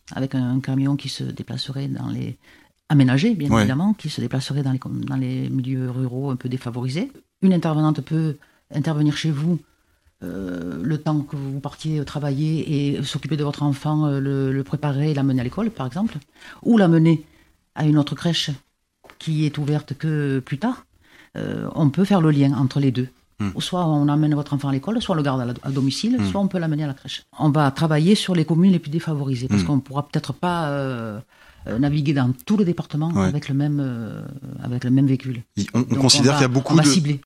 avec un camion qui se déplacerait aménagé, bien évidemment, qui se déplacerait dans les milieux ruraux un peu défavorisés. Une intervenante peut intervenir chez vous le temps que vous partiez travailler et s'occuper de votre enfant, le préparer et l'amener à l'école, par exemple, ou l'amener à une autre crèche qui est ouverte que plus tard. On peut faire le lien entre les deux. Soit on amène votre enfant à l'école, soit on le garde à domicile, soit on peut l'amener à la crèche. On va travailler sur les communes les plus défavorisées, parce qu'on ne pourra peut-être pas naviguer dans tout le département avec le même véhicule. On considère qu'il y a beaucoup on va cibler.